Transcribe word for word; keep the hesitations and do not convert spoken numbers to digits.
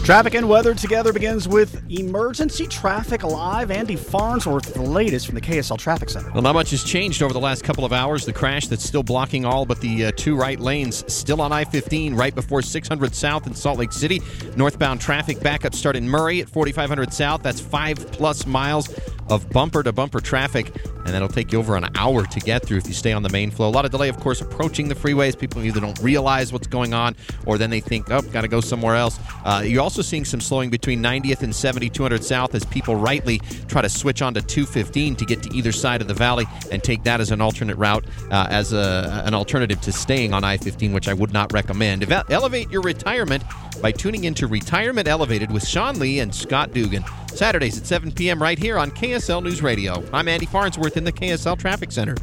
Traffic and weather together begins with Emergency Traffic Live. Andy Farnsworth with the latest from the K S L Traffic Center. Well, not much has changed over the last couple of hours. The crash that's still blocking all but the uh, two right lanes still on I fifteen right before six hundred South in Salt Lake City. Northbound traffic backup start in Murray at forty-five hundred South. That's five plus miles of bumper-to-bumper traffic, and that'll take you over an hour to get through if you stay on the main flow. A lot of delay, of course, approaching the freeways. People either don't realize what's going on, or then they think, oh, got to go somewhere else. Uh, you're also seeing some slowing between ninetieth and seventy, two hundred South as people rightly try to switch onto two fifteen to get to either side of the valley and take that as an alternate route, uh, as a, an alternative to staying on I fifteen, which I would not recommend. Eve- elevate your retirement by tuning into Retirement Elevated with Sean Lee and Scott Dugan. Saturdays at seven p.m. right here on K S L News Radio. I'm Andy Farnsworth in the K S L Traffic Center.